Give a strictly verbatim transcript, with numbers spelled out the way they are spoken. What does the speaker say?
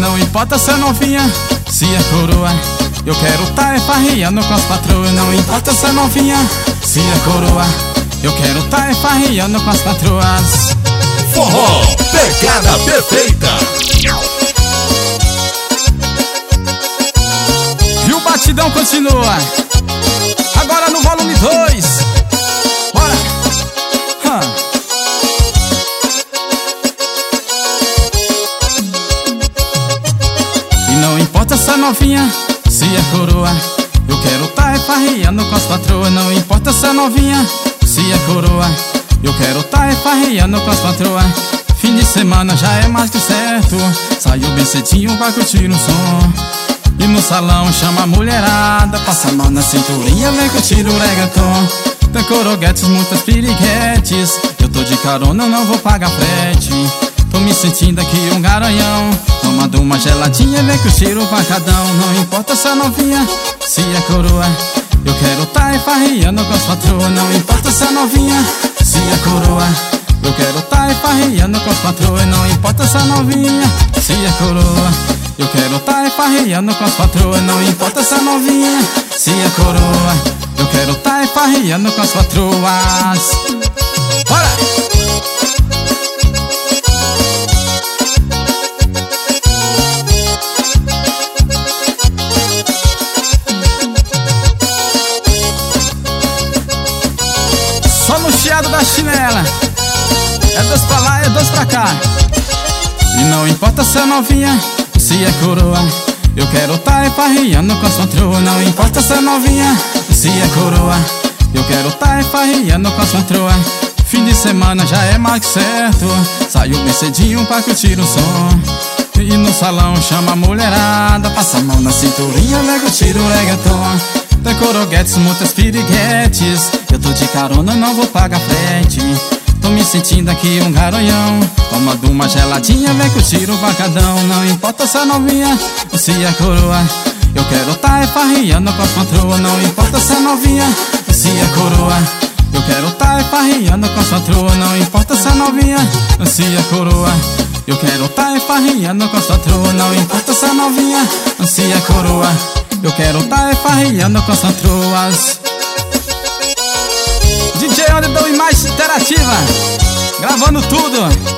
não importa se é novinha, se é coroa. Eu quero tá é farriando com as patroas. Não importa se é novinha, se é coroa. Eu quero tá é farriando com as patroas. Forró, pegada perfeita. E o batidão continua. Agora no volume dois. Bora! Huh. E não importa se é novinha, se é coroa. Eu quero tá é farriando com as patroas. Não importa se é novinha, se é coroa. Eu quero tá é farriando com as patroas. Fim de semana já é mais que certo. Saiu bem cedinho pra curtir um som. E no salão chama a mulherada, passa a mão na cinturinha, vem curtir o reggaeton. Tem coroguetes, muitas piriguetes. Eu tô de carona, não vou pagar frete. Tô me sentindo aqui um garanhão. Tomando uma geladinha, vem curtir o pancadão. Não importa se é novinha, se é coroa. Eu quero tá é farriando com as patroas. Não importa se é novinha, se é coroa. Eu quero tá é farriando com as patroas. Não importa se é novinha, se é coroa. Eu quero tá é farriando com as patroas. Não importa se é novinha, se é coroa. Eu quero tá é farriando com as patroas. Bora! Só no chiado da chinela. É dois pra lá, é dois pra cá. E não importa se é novinha, se é coroa. Eu quero tá é farriando com as patroas. Não importa se é novinha, se é coroa. Eu quero tá é farriando com as patroas. Fim de semana já é mais que certo. Saiu bem cedinho pra curtir um som. E no salão chama a mulherada, passa a mão na cinturinha, vem curtir o reggaeton. Tem coroguetes, muitas piriguetes. Eu tô de carona, não vou pagar frete. Tô me sentindo aqui um garanhão. Tomando uma geladinha, vem curtir o pancadão. Não importa se é novinha, se é coroa. Eu quero tá é farriando com as patroas. Não importa se é novinha, se é coroa. Eu quero tá é farriando com as patroas. Não importa se é novinha, se é coroa. Eu quero tá é farriando com as patroas. Não importa se é novinha, se é coroa. Eu quero tá é farriando com as patroas. D J Underdog e mais interativa, gravando tudo.